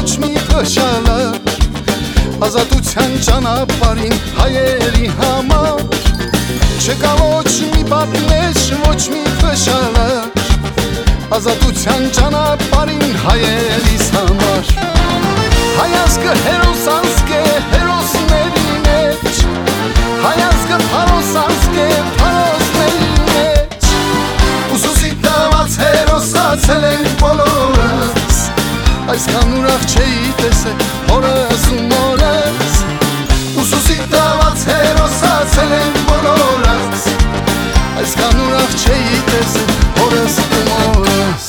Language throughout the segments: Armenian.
մի փշալար ազատության ճանապարհին հայերի համար չկա ոչ մի պատնեշ, ոչ մի փշալար ազատության ճանապարհին հայերիս համար հայազգը հերոս անցք է հերոսների մեջ հայազգը փարոս անցք է փարոսների մեջ ուսուսի տված հերոսացել ենք բոլորս այսքան ուրախ չէի տեսել հորս ու մորս ուսուսի տված հերոսացել ենք բոլորս այսքան ուրախ չէի տեսել հորս ու մորս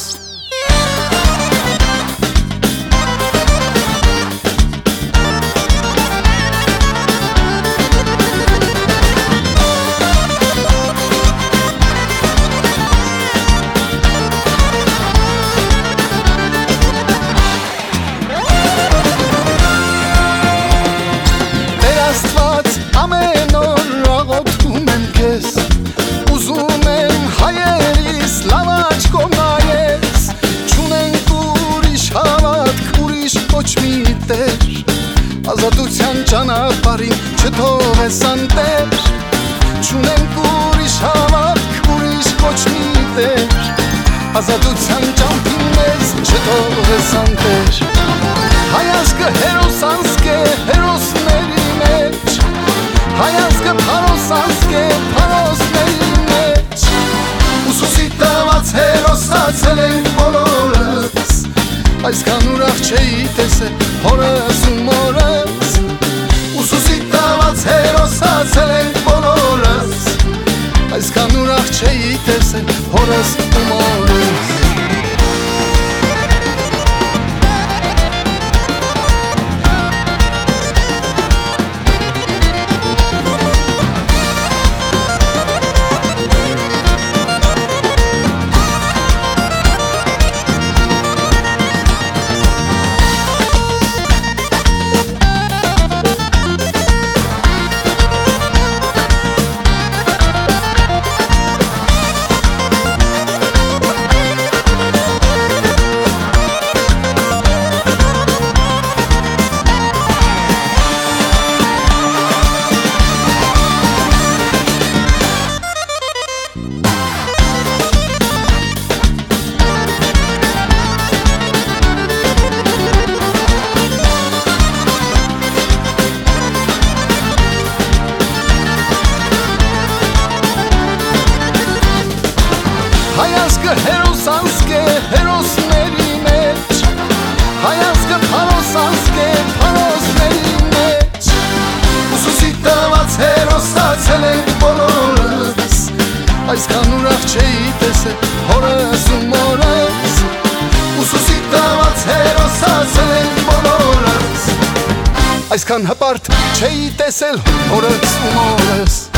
ամեն օր աղոթում եմ քեզ ուզում եմ հայերիս լավ աչքով նայես չունենք ուրիշ հավատք ուրիշ ոչ մի տեր ազատության ճանապարհին չթողես անտեր չունենք ուրիշ հավատք ուրիշ ոչ մի տեր ազատության ճամփին մեզ չթողես անտեր հայազգը հերոս անցք է հերոսների մեջ հայազգը փարոս անցք է փարոսների մեջ ուսուսի տված հերոսացել ենք բոլորս այսքան ուրախ չէի տեսել հորս ու մորս ուսուսի տված հերոսացել ենք բոլորս այսքան ուրախ չէի տեսել հորս ու մորս հայազգը հերոս անցք է հերոսների մեջ հայազգը փարոս անցք է փարոսների մեջ ուսուսի տված հերոսացել ենք բոլորս այսքան ուրախ չէի տեսել հորս ու մորս ուսուսի տված հերոսացել ենք բոլորս այսքան հպարտ չէի տեսել հորս ու մորս